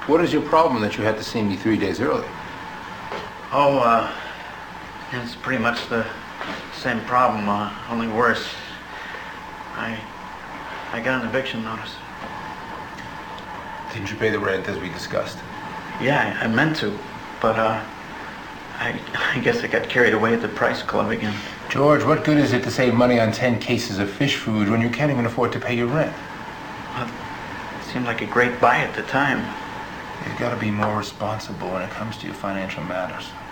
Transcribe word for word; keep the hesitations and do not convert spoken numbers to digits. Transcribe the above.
What is your problem that you had to see me three days early? Oh, uh, it's pretty much the same problem, uh, only worse. I, I got an eviction notice. Didn't you pay the rent as we discussed? Yeah, I, I meant to, but, uh, I, I guess I got carried away at the Price Club again. George, what good is it to save money on ten cases of fish food when you can't even afford to pay your rent? Well, it seemed like a great buy at the time. You've got to be more responsible when it comes to your financial matters.